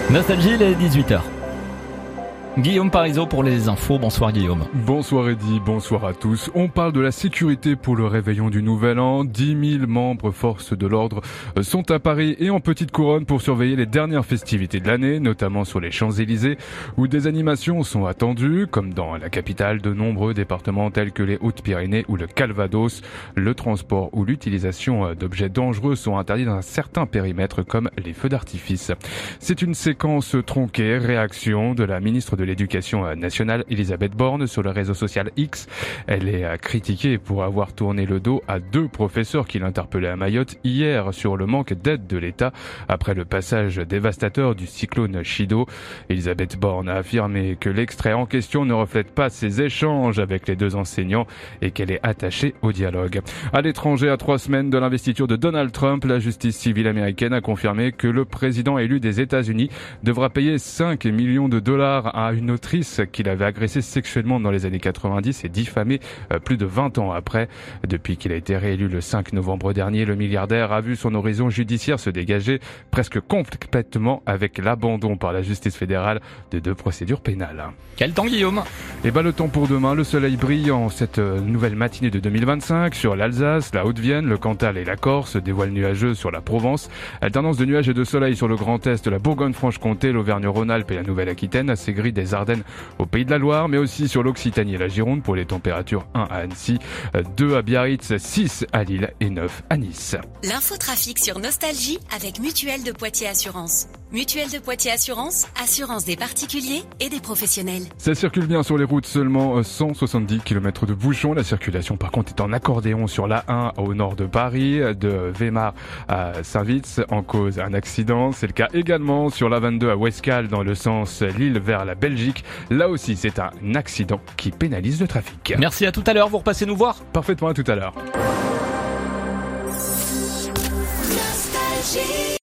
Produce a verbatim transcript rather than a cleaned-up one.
Nostalgie, il est dix-huit heures. Guillaume Parisot pour les infos. Bonsoir Guillaume. Bonsoir Eddy, bonsoir à tous. On parle de la sécurité pour le réveillon du Nouvel An. dix mille membres forces de l'ordre sont à Paris et en Petite Couronne pour surveiller les dernières festivités de l'année, notamment sur les Champs-Élysées, où des animations sont attendues, comme dans la capitale. De nombreux départements tels que les Hautes-Pyrénées ou le Calvados. Le transport ou l'utilisation d'objets dangereux sont interdits dans un certain périmètre, comme les feux d'artifice. C'est une séquence tronquée, réaction de la ministre de l'Éducation nationale, Elisabeth Borne, sur le réseau social X. Elle est critiquée pour avoir tourné le dos à deux professeurs qui l'interpellaient à Mayotte hier sur le manque d'aide de l'État après le passage dévastateur du cyclone Chido. Elisabeth Borne a affirmé que l'extrait en question ne reflète pas ses échanges avec les deux enseignants et qu'elle est attachée au dialogue. À l'étranger, à trois semaines de l'investiture de Donald Trump, la justice civile américaine a confirmé que le président élu des États-Unis devra payer cinq millions de dollars à une autrice qu'il avait agressée sexuellement dans les années quatre-vingt-dix et diffamée plus de vingt ans après. Depuis qu'il a été réélu le cinq novembre dernier, le milliardaire a vu son horizon judiciaire se dégager presque complètement avec l'abandon par la justice fédérale de deux procédures pénales. Quel temps Guillaume ? Et bah le temps pour demain, le soleil brille en cette nouvelle matinée de deux mille vingt-cinq sur l'Alsace, la Haute-Vienne, le Cantal et la Corse, des voiles nuageux sur la Provence, alternance de nuages et de soleil sur le Grand Est, la Bourgogne-Franche-Comté, l'Auvergne-Rhône-Alpes et la Nouvelle-Aquitaine, assez gris des Ardennes au Pays de la Loire, mais aussi sur l'Occitanie et la Gironde pour les températures un à Annecy, deux à Biarritz, six à Lille et neuf à Nice. L'infotrafic sur Nostalgie avec Mutuelle de Poitiers Assurance. Mutuelle de Poitiers Assurance, assurance des particuliers et des professionnels. Ça circule bien sur les routes, seulement cent soixante-dix kilomètres de bouchons. La circulation par contre est en accordéon sur l'A un au nord de Paris, de Weimar à Saint-Vitz, en cause un accident. C'est le cas également sur l'A vingt-deux à Ouescal dans le sens Lille vers la Belgique. Là aussi c'est un accident qui pénalise le trafic. Merci, à tout à l'heure, vous repassez nous voir. Parfaitement, à tout à l'heure. Nostalgie.